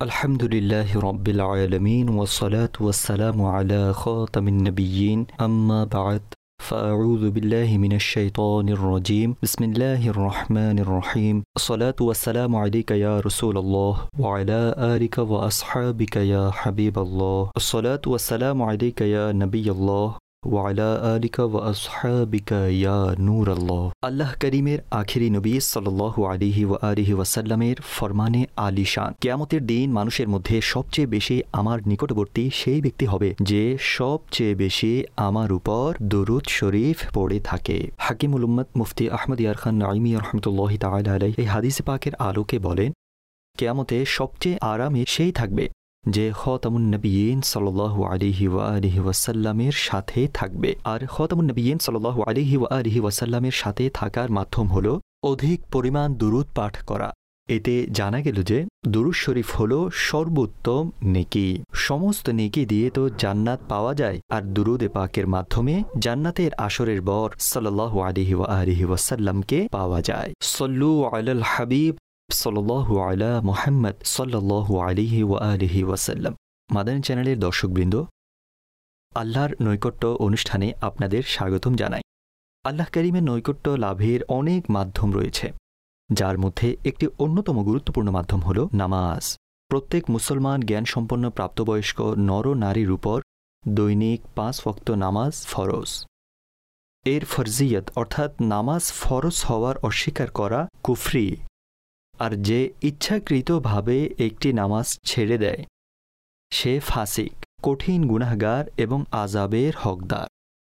আলহামদুলিল্লাহি রাব্বিল আলামিন ওয়াসসালাতু ওয়াসসালামু আলা খাতামিন নাবিয়্যিন আম্মা বা'দ فأعوذ بالله من الشيطان الرجيم بسم الله الرحمن الرحيم الصلاة والسلام عليك يا رسول الله وعلى آلك وأصحابك يا حبيب الله الصلاة والسلام عليك يا نبي الله وعلى آلك وأصحابك يا نور الله আল্লাহ করিমের আখিরি নবী সাল্লাল্লাহু আলাইহি ওয়া আলিহি ওয়াসাল্লামের ফরমানে আলিশান, কিয়ামতের দিন মানুষের মধ্যে সবচেয়ে বেশি আমার নিকটবর্তী সেই ব্যক্তি হবে যে সবচেয়ে বেশি আমার উপর দুরূদ শরীফ পড়ে থাকে। হাকিমুল উম্মত মুফতি আহমদ ইয়ার খান নাইমি রাহমাতুল্লাহি তাআলা আলাইহি এই হাদিস পাকের আলোকে বলেন, কিয়ামতে সবচেয়ে আরামে সেই থাকবে যে খাতামুন নবিয়্যিন সাল্লাল্লাহু আলাইহি ওয়া আলিহি ওয়াসাল্লামের সাথে থাকবে। আর খাতামুন নবিয়্যিন সাল্লাল্লাহু আলাইহি ওয়া আলিহি ওয়াসাল্লামের সাথে থাকার মাধ্যম হলো অধিক পরিমাণ দুরূদ পাঠ করা। এতে জানা গেল যে দুরূদ শরীফ হলো সর্বোত্তম নেকি। সমস্ত নেকি দিয়ে তো জান্নাত পাওয়া যায়, আর দুরূদে পাকের মাধ্যমে জান্নাতের আসরের বর সাল্লাল্লাহু আলাইহি ওয়া আলিহি ওয়াসাল্লামকে পাওয়া যায়। সল্লু আলাল হাবিব সাল্লাল্লাহু আলা মুহাম্মদ সাল্লাল্লাহু আলাইহি ওয়া আলিহি ওয়াসাল্লাম। মাদানী চ্যানেলের দর্শকবৃন্দ, আল্লাহর নৈকট্য অনুষ্ঠানে আপনাদের স্বাগতম জানাই। আল্লাহ করিমের নৈকট্য লাভের অনেক মাধ্যম রয়েছে, যার মধ্যে একটি অন্যতম গুরুত্বপূর্ণ মাধ্যম হল নামাজ। প্রত্যেক মুসলমান জ্ঞানসম্পন্ন প্রাপ্তবয়স্ক নর নারীর উপর দৈনিক 5 ওয়াক্ত নামাজ ফরজ। এর ফরজিয়ত অর্থাৎ নামাজ ফরজ হওয়ার অস্বীকার করা কুফরি। আর যে ইচ্ছাকৃতভাবে একটি নামাজ ছেড়ে দেয় সে ফাসিক, কঠিন গুনাহগার এবং আযাবের হকদার।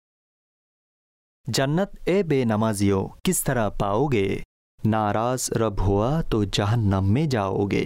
जन्नत ए बेनमाजियों किस तरह पाओगे, नाराज रब हुआ तो जहन्नम में जाओगे।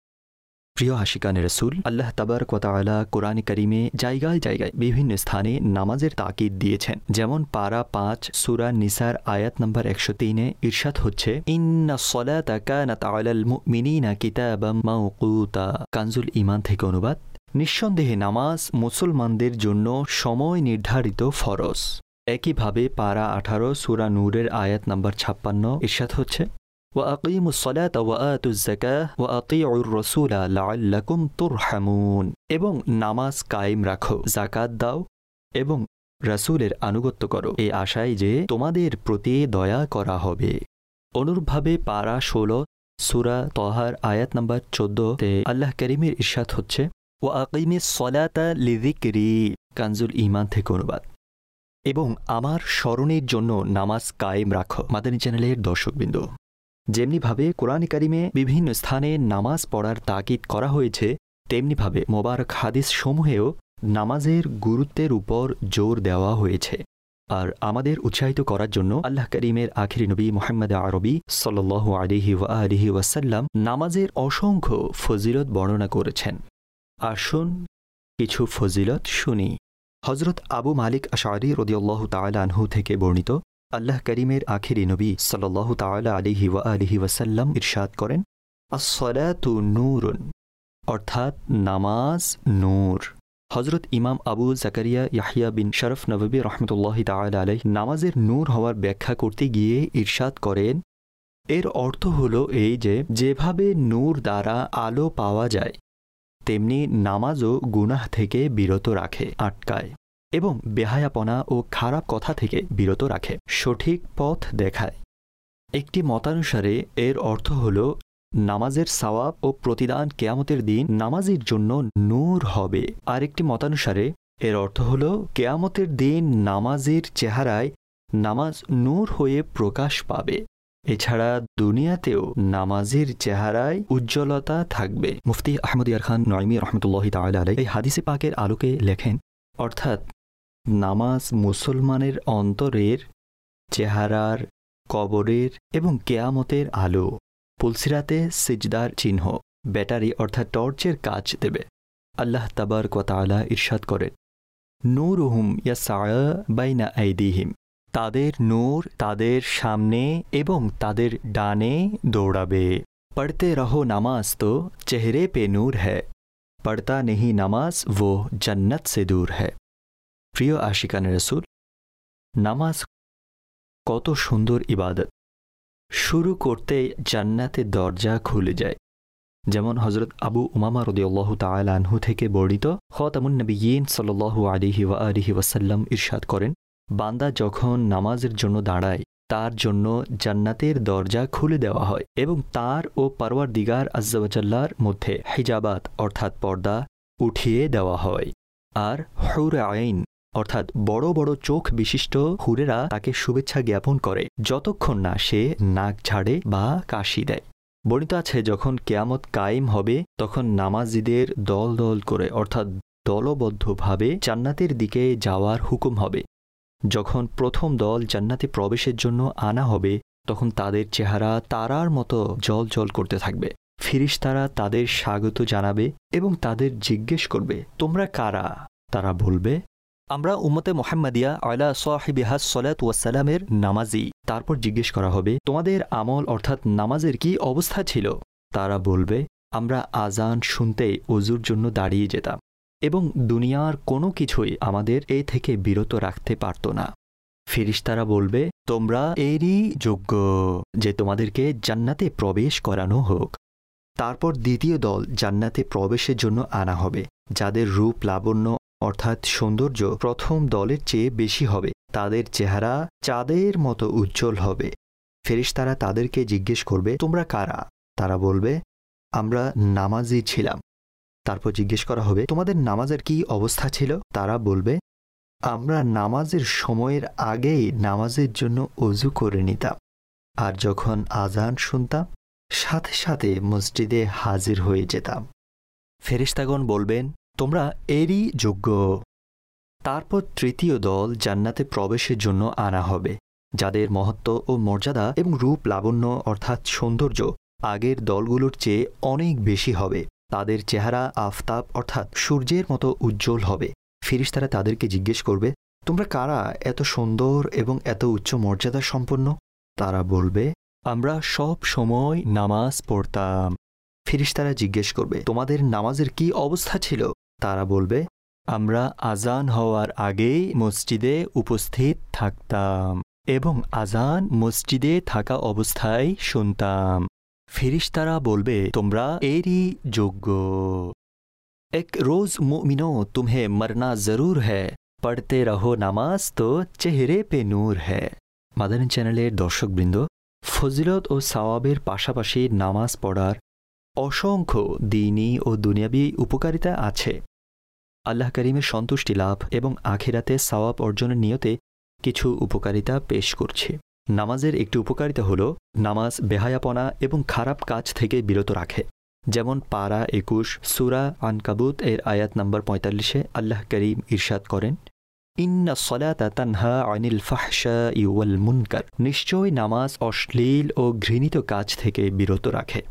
প্রিয় আশিকানে রাসূল, আল্লাহ তাবারক ওয়া তাআলা কোরআনে কারিমে জায়গায় জায়গায় বিভিন্ন স্থানে নামাজের তাকিদ দিয়েছেন। যেমন পারা 5 সূরা নিসার আয়াত নম্বর 103-এ ইরশাদ হচ্ছে, ইন্নাস সালাতা কানাত আলাল মুমিনিনা কিতাবাম মাওকুতা। কানজুল ঈমান থেকে অনুবাদ, নিঃসন্দেহে নামাজ মুসলমানদের জন্য সময় নির্ধারিত ফরজ। একইভাবে পারা 18 সূরা নূরের আয়াত নম্বর 56 ইরশাদ হচ্ছে, وأقيموا الصلاة وآتوا الزكاة وأطيعوا الرسول لعلكم ترحمون। এবং নামাজ কায়েম রাখো, যাকাত দাও এবং রাসূলের আনুগত্য করো, এই আশায় যে তোমাদের প্রতি দয়া করা হবে। অনুরূপভাবে পারা 16 সূরা তহার আয়াত নম্বর 14-তে আল্লাহ করিমের ইরশাদ হচ্ছে, ওয়াকিমিস সলাতা লিযিকরি। কানজুল ঈমান থেকে অনুবাদ, এবং আমার স্মরণের জন্য নামাজ কায়েম রাখো। মাদানী চ্যানেলের দর্শকবৃন্দ, যেমনিভাবে কোরআন কারিমে বিভিন্ন স্থানে নামাজ পড়ার তাকিদ করা হয়েছে, তেমনিভাবে মোবারক হাদিস সমূহেও নামাজের গুরুত্বের উপর জোর দেওয়া হয়েছে। আর আমাদের উৎসাহিত করার জন্য আল্লাহ করিমের আখিরি নবী মুহাম্মদ আরবি সাল্লাল্লাহু আলাইহি ওয়া আলিহি ওয়াসাল্লাম নামাজের অসংখ্য ফজিলত বর্ণনা করেছেন। আসুন কিছু ফজিলত শুনি। হযরত আবু মালিক আশআরী রাদিয়াল্লাহু তাআলা আনহু থেকে বর্ণিত, আল্লাহ করিমের আখিরি নবী সাল্লাল্লাহু তাআলা আলাইহি ওয়া আলিহি ওয়াসাল্লাম ইরশাদ করেন, আস-সালাতু নূরুন, অর্থাৎ নামাজ নূর। হযরত ইমাম আবু জাকারিয়া ইয়াহইয়া বিন শরফ নববী রাহমাতুল্লাহি তাআলা আলাইহি নামাজের নূর হওয়ার ব্যাখ্যা করতে গিয়ে ইরশাদ করেন, এর অর্থ হলো এই যে যেভাবে নূর দ্বারা আলো পাওয়া যায়, তেমনি নামাজও গুনাহ থেকে বিরত রাখে, আটকায় এবং বেহায়াপনা ও খারাপ কথা থেকে বিরত রাখে, সঠিক পথ দেখায়। একটি মতানুসারে এর অর্থ হল নামাজের সওয়াব ও প্রতিদান কিয়ামতের দিন নামাজের জন্য নূর হবে। আরেকটি মতানুসারে এর অর্থ হল কিয়ামতের দিন নামাজের চেহারায় নামাজ নূর হয়ে প্রকাশ পাবে। এছাড়া দুনিয়াতেও নামাজের চেহারায় উজ্জ্বলতা থাকবে। মুফতি আহমদ ইয়ার খান নাইমি রাহমাতুল্লাহি তাআলা আলাইহি এই হাদিসে পাকের আলোকে লেখেন, অর্থাৎ নামাজ মুসলমানের অন্তরের, চেহারার, কবরের এবং কেয়ামতের আলো, পুলসিরাতে সিজদার চিহ্ন, ব্যাটারি অর্থাৎ টর্চের কাজ দেবে। আল্লাহ তাবারক ওয়া তাআলা ইরশাদ করেন, নূরুহুম ইয়াসআ বাইনা আইদিহিম, তাদের নূর তাদের সামনে এবং তাদের ডানে দৌড়াবে। পড়তে রহো নামাজ তো চেহারে পে নূর হ্যায়, পড়তা নেহি নামাজ वो जन्नत से दूर है। প্রিয় আশিকানে রাসূল, নামাজ কত সুন্দর ইবাদত। শুরু করতে জান্নাতের দরজা খুলে যায়। যেমন হযরত আবু উমামা রাদিয়াল্লাহু তাআলা আনহু থেকে বর্ণিত, খাতামুন নবিয়্যিন সাল্লাল্লাহু আলাইহি ওয়া আলিহি ওয়াসাল্লাম ইরশাদ করেন, বান্দা যখন নামাজের জন্য দাঁড়ায় তার জন্য জান্নাতের দরজা খুলে দেওয়া হয় এবং তার ও পরওয়ারদিগার আযজা ওয়া জাল্লার মধ্যে হিজাবাত অর্থাৎ পর্দা উঠিয়ে দেওয়া হয়। আর হুর আইন অর্থাৎ বড় বড় চোখ বিশিষ্ট হুরেরা তাকে শুভেচ্ছা জ্ঞাপন করে যতক্ষণ না সে নাক ঝাড়ে বা কাশি দেয়। বর্ণিত আছে, যখন কিয়ামত কায়েম হবে তখন নামাজীদের দল দল করে অর্থাৎ দলবদ্ধভাবে জান্নাতের দিকে যাওয়ার হুকুম হবে। যখন প্রথম দল জান্নাতে প্রবেশের জন্য আনা হবে তখন তাদের চেহারা তারার মতো জ্বলজ্বল করতে থাকবে। ফেরেশতারা তাদের স্বাগত জানাবে এবং তাদের জিজ্ঞেস করবে, তোমরা কারা? তারা বলবে, আমরা উম্মতে মুহাম্মাদিয়া আলা সাহিবিহাস সালাতু ওয়াস সালামের নামাজি। তারপর জিজ্ঞেস করা হবে, তোমাদের আমল অর্থাৎ নামাজের কি অবস্থা ছিল? তারা বলবে, আমরা আজান শুনতেই ওযুর জন্য দাঁড়িয়ে যেতাম এবং দুনিয়ার কোনো কিছুই আমাদের এ থেকে বিরত রাখতে পারত না। ফেরেশতারা বলবে, তোমরা এরই যোগ্য যে তোমাদেরকে জান্নাতে প্রবেশ করানো হোক। তারপর দ্বিতীয় দল জান্নাতে প্রবেশের জন্য আনা হবে, যাদের রূপ লাবণ্য অর্থাৎ সৌন্দর্য প্রথম দলের চেয়ে বেশি হবে। তাদের চেহারা চাঁদের মতো উজ্জ্বল হবে। ফেরেশতারা তাদেরকে জিজ্ঞেস করবে, তোমরা কারা? তারা বলবে, আমরা নামাজি ছিলাম। তারপর জিজ্ঞেস করা হবে, তোমাদের নামাজের কি অবস্থা ছিল? তারা বলবে, আমরা নামাজের সময়ের আগেই নামাজের জন্য ওযু করে নিতাম, আর যখন আজান শুনতাম সাথে সাথে মসজিদে হাজির হয়ে যেতাম। ফেরেশতাগণ বলবেন, তোমরা এরই যোগ্য। তারপর তৃতীয় দল জান্নাতে প্রবেশের জন্য আনা হবে, যাদের মহত্ব ও মর্যাদা এবং রূপ লাবণ্য অর্থাৎ সৌন্দর্য আগের দলগুলোর চেয়ে অনেক বেশি হবে। তাদের চেহারা আফতাব অর্থাৎ সূর্যের মতো উজ্জ্বল হবে। ফেরেশতারা তাদেরকে জিজ্ঞেস করবে, তোমরা কারা এত সুন্দর এবং এত উচ্চ মর্যাদা সম্পন্ন? তারা বলবে, আমরা সব সময় নামাজ পড়তাম। ফেরেশতারা জিজ্ঞেস করবে, তোমাদের নামাজের কি অবস্থা ছিল? তারা বলবে, আমরা আজান হওয়ার আগেই মসজিদে উপস্থিত থাকতাম এবং আজান মসজিদে থাকা অবস্থায় শুনতাম। ফেরেশতারা বলবে, তোমরা এরই যোগ্য। এক রোজ মুমিনো তুমহে মরনা জরুর হ্যায়, পড়তে রহো নামাজ তো চেহারে পে নূর হ্যায়। মাদানী চ্যানেলের দর্শকবৃন্দ, ফজিলত ও সওয়াবের পাশাপাশি নামাজ পড়ার অসংখ্য দ্বীনি ও দুনিয়াবী উপকারিতা আছে। আল্লাহ করিমের সন্তুষ্টি লাভ এবং আখিরাতে সওয়াব অর্জনের নিয়তে কিছু উপকারিতা পেশ করছি। নামাজের একটি উপকারিতা হল নামাজ বেহায়াপনা এবং খারাপ কাজ থেকে বিরত রাখে। যেমন পারা 21 সূরা আনকাবুত এর আয়াত নম্বর 45-এ আল্লাহ করিম ইরশাদ করেন, ইন্নাস সালাতা তানহা আনিল ফাহশাই ওয়াল মুনকার। নিশ্চয় নামাজ অশ্লীল ও ঘৃণিত কাজ থেকে বিরত রাখে।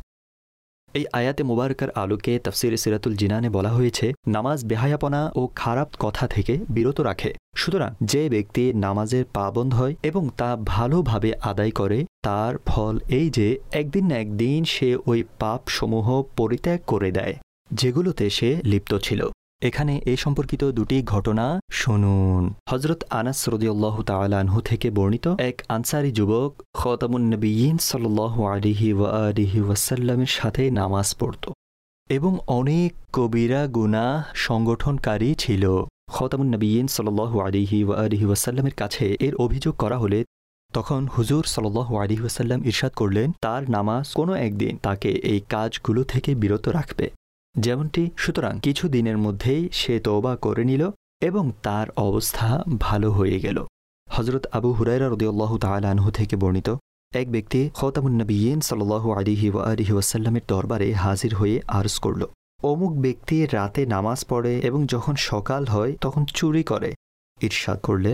এই আয়াতে মুবারকার আলোকে তাফসিরে সিরাতুল জিনানে বলা হয়েছে, নামাজ বেহায়াপনা ও খারাপ কথা থেকে বিরত রাখে। সুতরাং যে ব্যক্তি নামাজের পাবন্দ হয় এবং তা ভালোভাবে আদায় করে, তার ফল এই যে একদিন না একদিন সে ওই পাপসমূহ পরিত্যাগ করে দেয় যেগুলোতে সে লিপ্ত ছিল। এখানে এই সম্পর্কিত দুটি ঘটনা শুনুন। হযরত আনাস রাদিয়াল্লাহু তাআলা আনহু থেকে বর্ণিত, এক আনসারী যুবক খাতামুন নবিয়্যিন সাল্লাল্লাহু আলাইহি ওয়া আলিহি ওয়াসাল্লামের সাথে নামাজ পড়ত এবং অনেক কবিরা গুনাহ সংগঠনকারী ছিল। খাতামুন নবিয়্যিন সাল্লাল্লাহু আলাইহি ওয়া আলিহি ওয়াসাল্লামের কাছে এর অভিযোগ করা হলে তখন হুজুর সাল্লাল্লাহু আলাইহি ওয়াসাল্লাম ইরশাদ করলেন, তার নামাজ কোনো একদিন তাকে এই কাজগুলো থেকে বিরত রাখবে। যেমনটি সুতরাং কিছু দিনের মধ্যেই সে তওবা করে নিল এবং তার অবস্থা ভালো হয়ে গেল। হযরত আবু হুরায়রা রাদিয়াল্লাহু তাআলা আনহু থেকে বর্ণিত, এক ব্যক্তি খাতামুন নবিয়্যিন সাল্লাল্লাহু আলাইহি ওয়া আলিহি ওয়াসাল্লামের দরবারে হাজির হয়ে আরজ করল, অমুক ব্যক্তি রাতে নামাজ পড়ে এবং যখন সকাল হয় তখন চুরি করে। ইরশাদ করলেন,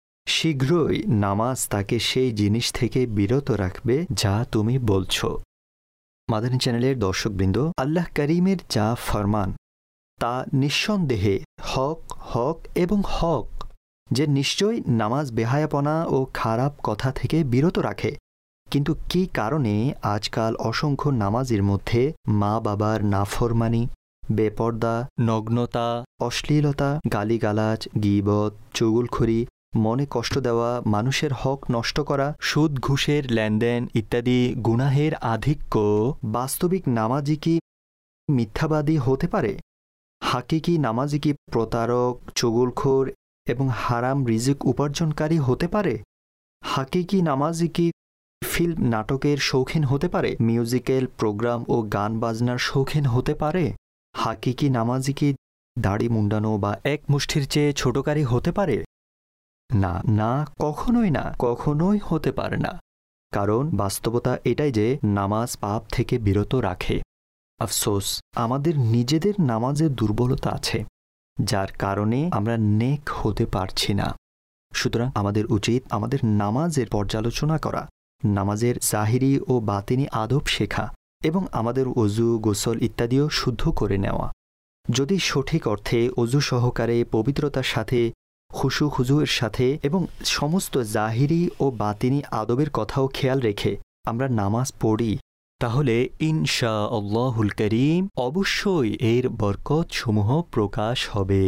শীঘ্রই নামাজ তাকে সেই জিনিস থেকে বিরত রাখবে যা তুমি বলছো। মাদানী চ্যানেলের দর্শকবৃন্দ, আল্লাহ করিমের যা ফরমান তা নিঃসন্দেহে হক হক এবং হক, যে নিশ্চয়ই নামাজ বেহায়াপনা ও খারাপ কথা থেকে বিরত রাখে। কিন্তু কী কারণে আজকাল অসংখ্য নামাজের মধ্যে মা বাবার নাফরমানি, বেপর্দা, নগ্নতা, অশ্লীলতা, গালিগালাজ, গীবত, চুগলখড়ি, মনে কষ্ট দেওয়া, মানুষের হক নষ্ট করা, সুদ ঘুষের লেনদেন ইত্যাদি গুনাহের আধিক্য বাস্তবিক নামাজি কি মিথ্যাবাদী হতে পারে? হাকিকি নামাজি কি প্রতারক, চুগলখোর এবং হারাম রিজিক উপার্জনকারী হতে পারে? হাকিকি নামাজি কি ফিল্ম নাটকের শৌখিন হতে পারে? মিউজিক্যাল প্রোগ্রাম ও গান বাজনার শৌখিন হতে পারে? হাকিকি নামাজি কি দাড়ি মুন্ডানো বা এক মুষ্টির চেয়ে ছোটকারী হতে পারে? না, না, কখনোই না, কখনোই হতে পারে না। কারণ বাস্তবতা এটাই যে নামাজ পাপ থেকে বিরত রাখে। আফসোস, আমাদের নিজেদের নামাজের দুর্বলতা আছে, যার কারণে আমরা নেক হতে পারছি না। সুতরাং আমাদের উচিত আমাদের নামাজের পর্যালোচনা করা, নামাজের জাহিরি ও বাতিনি আদব শেখা এবং আমাদের অজু, গোসল ইত্যাদিও শুদ্ধ করে নেওয়া। যদি সঠিক অর্থে অজু সহকারে পবিত্রতার সাথে, খুশু খুজুয়ের সাথে এবং সমস্ত জাহিরি ও বাতিনি আদবের কথাও খেয়াল রেখে আমরা নামাজ পড়ি, তাহলে ইনশাআল্লাহুল করিম অবশ্যই এর বরকত সমূহ প্রকাশ হবে।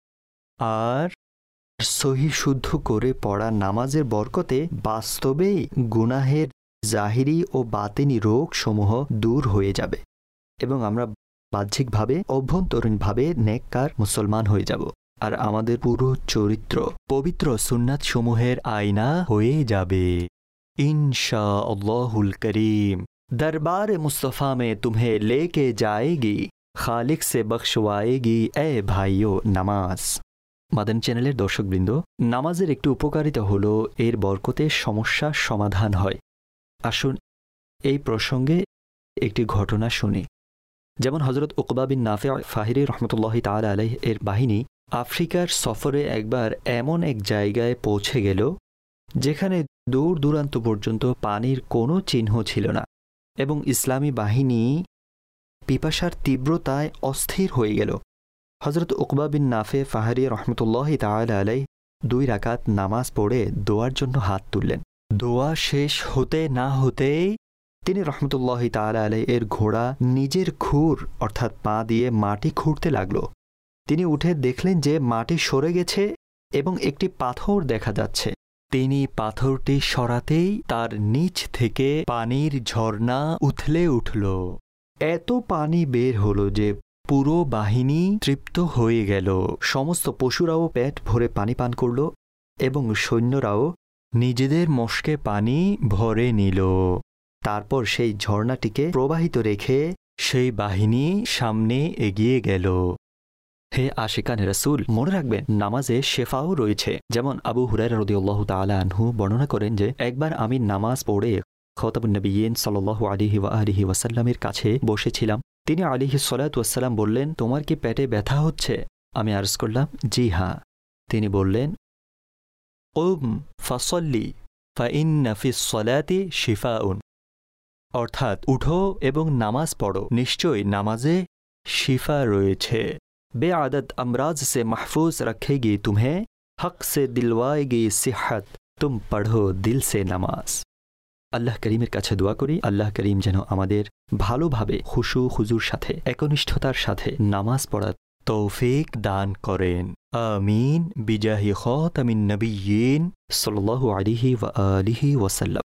আর সহি শুদ্ধ করে পড়া নামাজের বরকতে বাস্তবেই গুনাহের জাহিরি ও বাতিনি রোগ সমূহ দূর হয়ে যাবে এবং আমরা বাহ্যিকভাবে অভ্যন্তরীণভাবে নেককার মুসলমান হয়ে যাব। আর আমাদের পুরো চরিত্র পবিত্র সুন্নাত সমূহের আয়না হয়ে যাবে ইনশাআল্লাহুল করিম। दरबार मुस्तफ़ा में तुम्हें लेके जाएगी, खालिक से बख्शवाएगी ए भाइयों नामाज। মাদানী চ্যানেলের দর্শকবৃন্দ, নামাজের একটি উপকারিতা হলো এর বরকতে সমস্যার সমাধান হয়। আসুন এই প্রসঙ্গে একটি ঘটনা শুনি। যেমন হযরত উকবা বিন নাফি ফাহিরি রহমতুল্লাহি তাআলা আলাইহি এর বাহিনী আফ্রিকার সফরে একবার এমন এক জায়গায় পৌঁছে গেল যেখানে দূর দূরান্ত পর্যন্ত পানির কোনো চিহ্ন ছিল না এবং ইসলামী বাহিনী পিপাসার তীব্রতায় অস্থির হয়ে গেল। হযরত উকবা বিন নাফে ফাহারি রহমতুল্লাহি তাআলা আলাইহি 2 রাকাত নামাজ পড়ে দোয়ার জন্য হাত তুললেন। দোয়া শেষ হতে না হতেই তিনি রহমতুল্লাহি তাআলা আলাইহি এর ঘোড়া নিজের খুর অর্থাৎ পা দিয়ে মাটি খুঁড়তে লাগল। তিনি উঠে দেখলেন যে মাটি সরে গেছে এবং একটি পাথর দেখা যাচ্ছে। তিনি পাথরটি সরাতেই তার নিচ থেকে পানির ঝর্ণা উথলে উঠল। এত পানি বের হলো যে পুরো বাহিনী তৃপ্ত হয়ে গেল। সমস্ত পশুরাও পেট ভরে পানি পান করল এবং সৈন্যরাও নিজেদের মশকে পানি ভরে নিল। তারপর সেই ঝর্ণাটিকে প্রবাহিত রেখে সেই বাহিনী সামনে এগিয়ে গেল। হে আশিকানে রাসূল, মনে রাখবেন নামাজে শেফাও রয়েছে। যেমন আবু হুরায়রা রাদিয়াল্লাহু তাআলা আনহু বর্ণনা করেন যে একবার আমি নামাজ পড়ে খতাবুন নবিয়্যিন সাল্লাল্লাহু আলাইহি ওয়া আলিহি ওয়াসাল্লামের কাছে বসেছিলাম। তিনি আলাইহিস সালাতু ওয়াসসালাম বললেন, তোমার কি পেটে ব্যথা হচ্ছে? আমি আরজ করলাম, জি হ্যাঁ। তিনি বললেন, কুম ফাসল্লি ফাইন্না ফিস সালাতি শিফাউন, অর্থাৎ উঠো এবং নামাজ পড়ো, নিশ্চয়ই নামাজে শিফা রয়েছে। बेआदत अमराज से महफूज रखेगी तुम्हें, हक से दिलवाएगी सिहत, तुम पढ़ो दिल से नमाज। আল্লাহ করিমের কাছে দোয়া করি আল্লাহ করিম যেন আমাদের ভালোভাবে খুশু খুজুর সাথে একনিষ্ঠতার সাথে নামাজ পড়ার তৌফিক দান করেন। আমিন বিজাহি খাতামিন নবিয়্যিন সাল্লাল্লাহু আলাইহি ওয়া আলিহি ওয়াসাল্লাম।